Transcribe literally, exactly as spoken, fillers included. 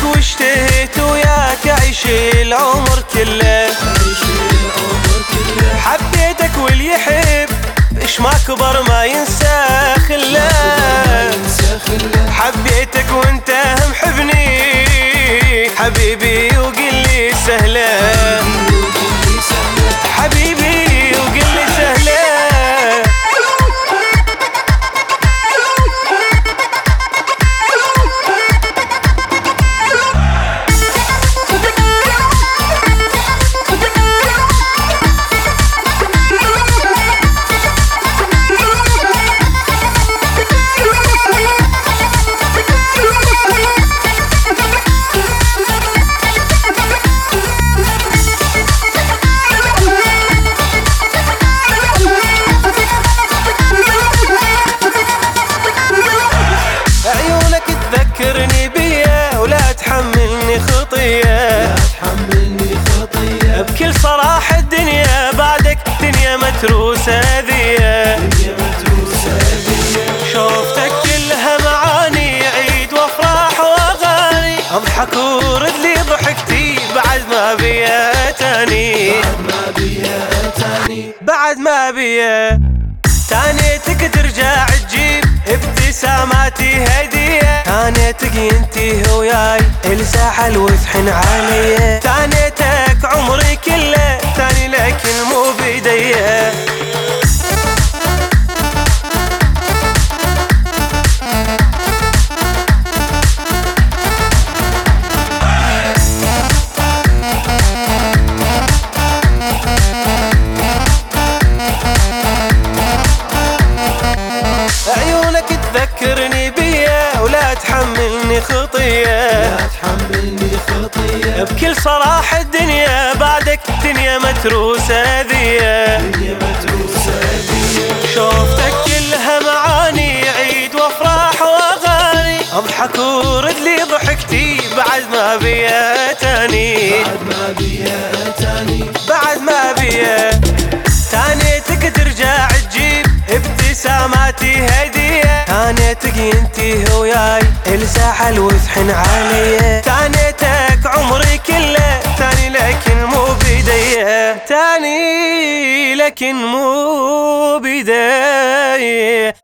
واشتهيت وياك أعيش العمر كله. حبيتك واللي يحب إيش ما كبر ما ينسى خله. حبيتك وانت محبني حبيبي وقل لي سهله. حبيبي وقل لي سهله. تذكرني بيا ولا تحملني خطية. بكل صراحة الدنيا بعدك دنيا متروسة ذية. شوفتك كلها معاني عيد وافراح واغاني. اضحك ورد لي ضحكتي بعد ما بيا تاني. بعد ما بيا تانيتك ترجع تجيب ابتساماتي هدية. تانيتك انتي وياي الساحل وتحن علي. تانيتك عمري كله تاني لكن مو بيديه. تذكرني بيا ولا تحملني خطية. لا تحملني خطية. بكل صراحة الدنيا بعدك دنيا متروسة ذية. دنيا متروسة ذية. شوفتك كلها معاني عيد وافراح واغاني. اضحك ورد لي ضحكتي بعد ما بيا تاني. بعد ما بيا تاني. بعد ما بيا تانيتك ترجع تجيب ابتساماتي هدية. تانيتك انتي وياي الساحل وتحن علي. تانيتك عمري كله تاني لكن مو بيديه. تاني لكن مو بيديه.